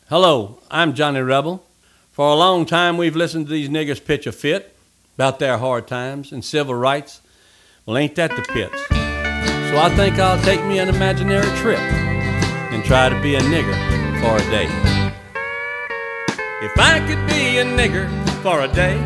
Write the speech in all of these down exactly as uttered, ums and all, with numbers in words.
Hello, I'm Johnny Rebel. For a long time we've listened to these niggers pitch a fit about their hard times and civil rights. Well, ain't that the pits? So I think I'll take me an imaginary trip and try to be a nigger for a day. If I could be a nigger for a day,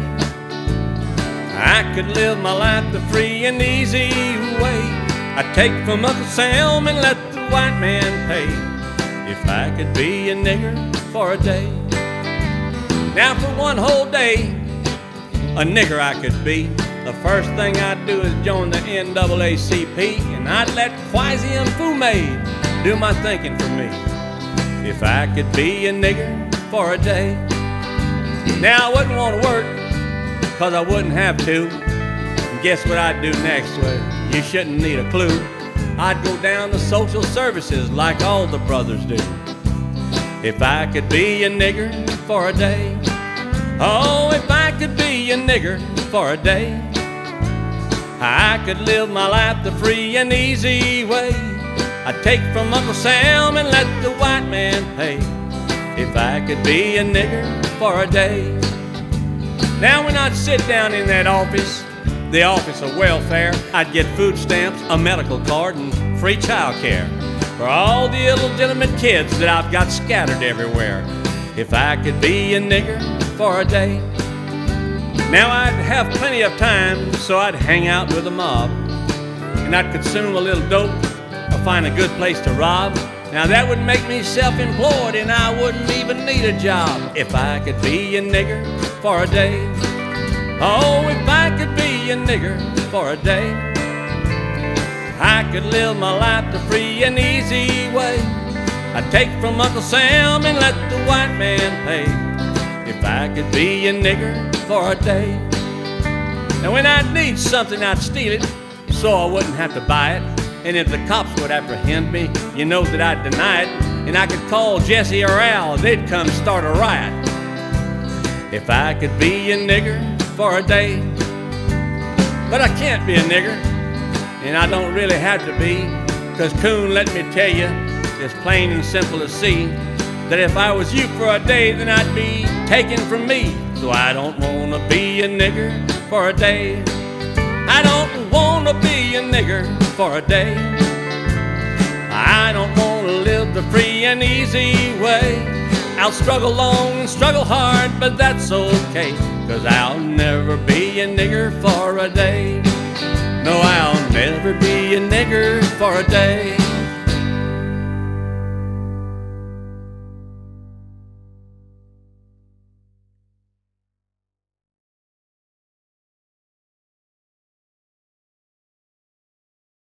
I could live my life the free and easy way. I'd take from Uncle Sam and let the white man pay. If I could be a nigger for a day. Now for one whole day, a nigger I could be. The first thing I'd do is join the N double A C P, and I'd let Kwasi and Fume do my thinking for me. If I could be a nigger for a day. Now I wouldn't want to work, cause I wouldn't have to. And guess what I'd do next? Well, you shouldn't need a clue. I'd go down to social services like all the brothers do. If I could be a nigger for a day. Oh, if I could be a nigger for a day, I could live my life the free and easy way. I'd take from Uncle Sam and let the white man pay. If I could be a nigger for a day. Now when I'd sit down in that office, the office of welfare, I'd get food stamps, a medical card, and free child care for all the illegitimate kids that I've got scattered everywhere. If I could be a nigger for a day. Now I'd have plenty of time, so I'd hang out with the mob, and I'd consume a little dope or find a good place to rob. Now that would make me self-employed, and I wouldn't even need a job. If I could be a nigger for a day. Oh, if I could be a nigger for a day, I could live my life the free and easy way. I'd take from Uncle Sam and let the white man pay. If I could be a nigger for a day. Now when I'd need something, I'd steal it so I wouldn't have to buy it. And if the cops would apprehend me, you know that I'd deny it. And I could call Jesse or Al, they'd come start a riot. If I could be a nigger for a day. But I can't be a nigger, and I don't really have to be, cause Coon, let me tell you, it's plain and simple to see that if I was you for a day, then I'd be taken from me. So I don't wanna be a nigger for a day. I don't wanna be a nigger for a day. I don't wanna live the free and easy way. I'll struggle long and struggle hard, but that's okay, cause I'll never be a nigger for a day. No, I'll never be a nigger for a day.